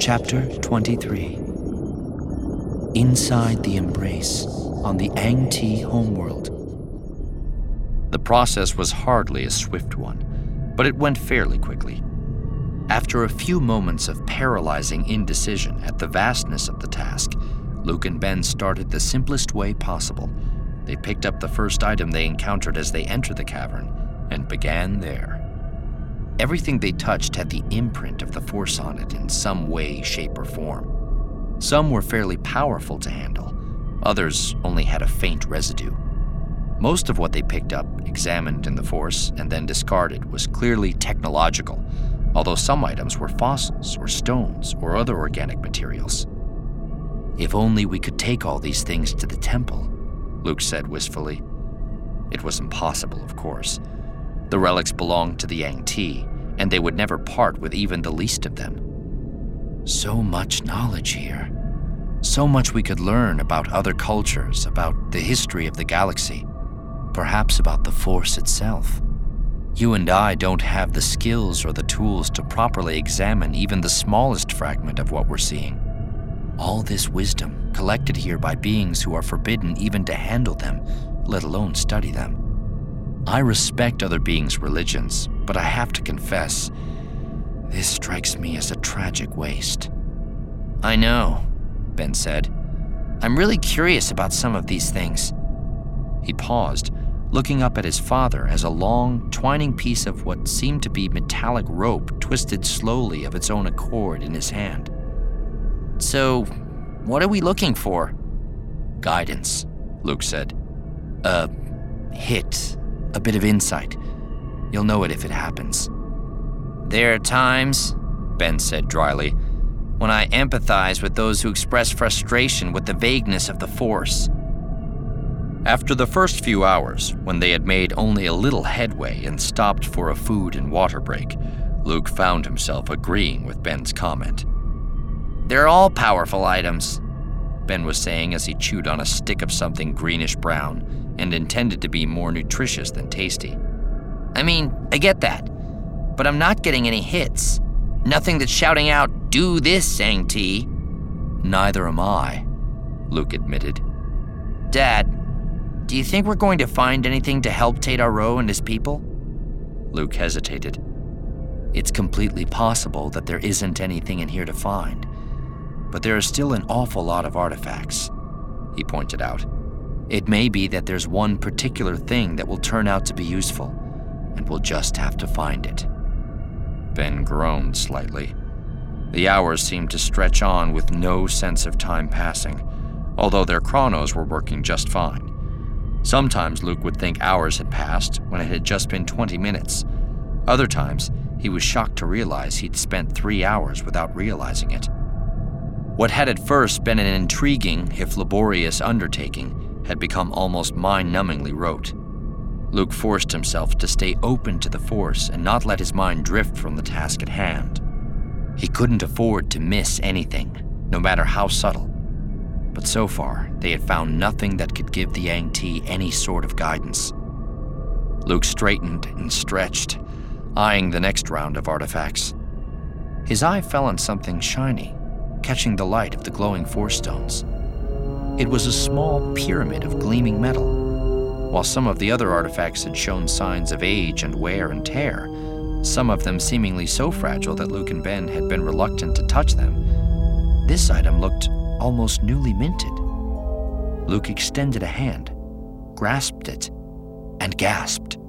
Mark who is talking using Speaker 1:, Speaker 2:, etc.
Speaker 1: Chapter 23. Inside the Embrace on the Ang-Ti homeworld.
Speaker 2: The process was hardly a swift one, but it went fairly quickly. After a few moments of paralyzing indecision at the vastness of the task, Luke and Ben started the simplest way possible. They picked up the first item they encountered as they entered the cavern and began there. Everything they touched had the imprint of the Force on it in some way, shape, or form. Some were fairly powerful to handle. Others only had a faint residue. Most of what they picked up, examined in the Force, and then discarded was clearly technological, although some items were fossils or stones or other organic materials.
Speaker 1: If only we could take all these things to the temple, Luke said wistfully.
Speaker 2: It was impossible, of course. The relics belonged to the Ang-Ti, and they would never part with even the least of them.
Speaker 1: So much knowledge here. So much we could learn about other cultures, about the history of the galaxy, perhaps about the Force itself. You and I don't have the skills or the tools to properly examine even the smallest fragment of what we're seeing. All this wisdom, collected here by beings who are forbidden even to handle them, let alone study them. I respect other beings' religions, but I have to confess, this strikes me as a tragic waste.
Speaker 3: I know, Ben said. I'm really curious about some of these things.
Speaker 2: He paused, looking up at his father as a long, twining piece of what seemed to be metallic rope twisted slowly of its own accord in his hand.
Speaker 3: So, what are we looking for?
Speaker 2: Guidance, Luke said.
Speaker 1: A hit, a bit of insight. You'll know it if it happens.
Speaker 3: There are times, Ben said dryly, when I empathize with those who express frustration with the vagueness of the Force.
Speaker 2: After the first few hours, when they had made only a little headway and stopped for a food and water break, Luke found himself agreeing with Ben's comment.
Speaker 3: They're all powerful items, Ben was saying as he chewed on a stick of something greenish-brown and intended to be more nutritious than tasty. I mean, I get that, but I'm not getting any hits. Nothing that's shouting out, "Do this, Ang-Ti."
Speaker 1: Neither am I, Luke admitted.
Speaker 3: Dad, do you think we're going to find anything to help Tadaro and his people?
Speaker 1: Luke hesitated. It's completely possible that there isn't anything in here to find, but there are still an awful lot of artifacts, he pointed out. It may be that there's one particular thing that will turn out to be useful, and we'll just have to find it.
Speaker 2: Ben groaned slightly. The hours seemed to stretch on with no sense of time passing, although their chronos were working just fine. Sometimes Luke would think hours had passed when it had just been 20 minutes. Other times, he was shocked to realize he'd spent 3 hours without realizing it. What had at first been an intriguing, if laborious, undertaking had become almost mind-numbingly rote. Luke forced himself to stay open to the Force and not let his mind drift from the task at hand. He couldn't afford to miss anything, no matter how subtle. But so far, they had found nothing that could give the Ang-Ti any sort of guidance. Luke straightened and stretched, eyeing the next round of artifacts. His eye fell on something shiny, catching the light of the glowing Force stones. It was a small pyramid of gleaming metal. While some of the other artifacts had shown signs of age and wear and tear, some of them seemingly so fragile that Luke and Ben had been reluctant to touch them, this item looked almost newly minted. Luke extended a hand, grasped it, and gasped.